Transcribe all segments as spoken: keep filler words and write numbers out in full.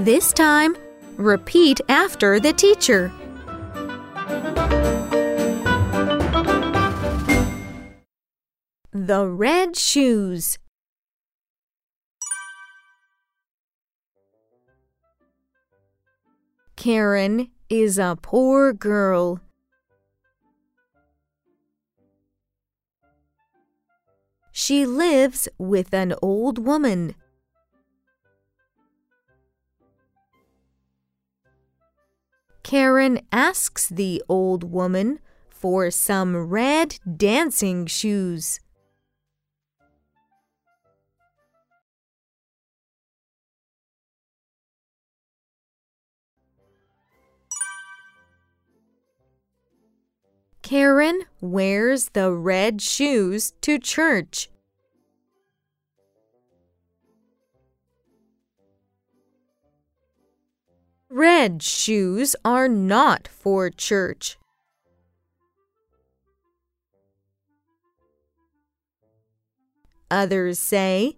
This time, repeat after the teacher. The red shoes. Karen is a poor girl. She lives with an old woman. Karen asks the old woman for some red dancing shoes. Karen wears the red shoes to church. Red shoes are not for church. Others say,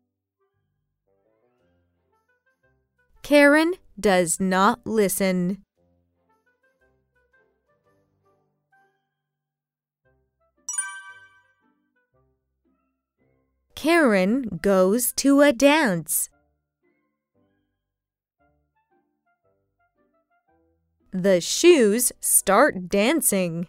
Karen does not listen. Karen goes to a dance. The shoes start dancing.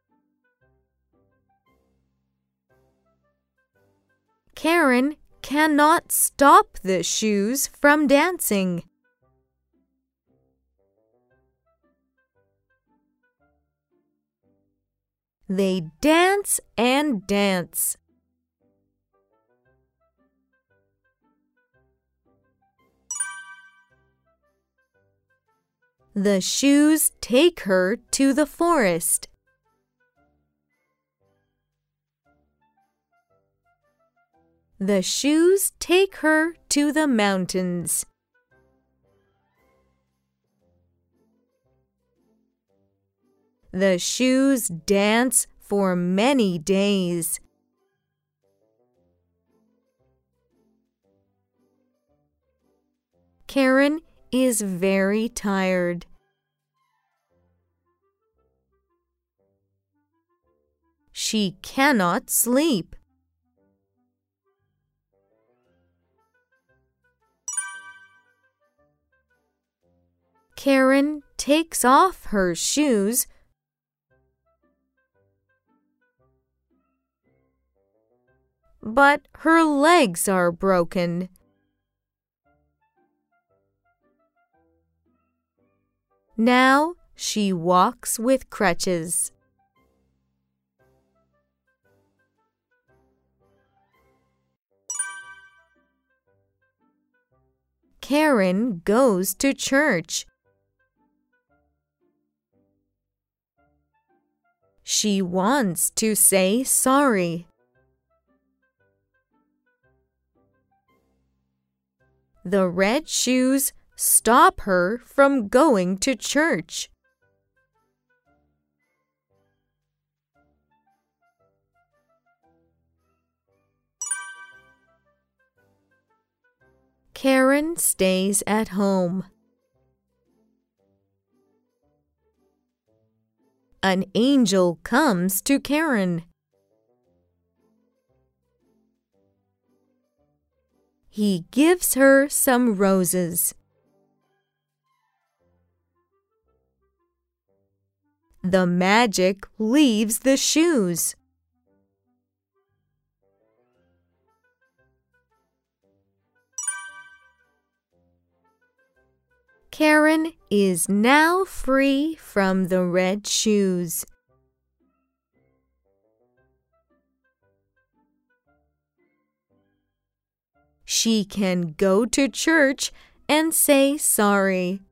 Karen cannot stop the shoes from dancing. They dance and dance. The shoes take her to the forest. The shoes take her to the mountains. The shoes dance for many days. Karen is very tired. She cannot sleep. Karen takes off her shoes, but her legs are broken. Now she walks with crutches. Karen goes to church. She wants to say sorry. The red shoes stop her from going to church. Karen stays at home. An angel comes to Karen. He gives her some roses. The magic leaves the shoes. Karen is now free from the red shoes. She can go to church and say sorry.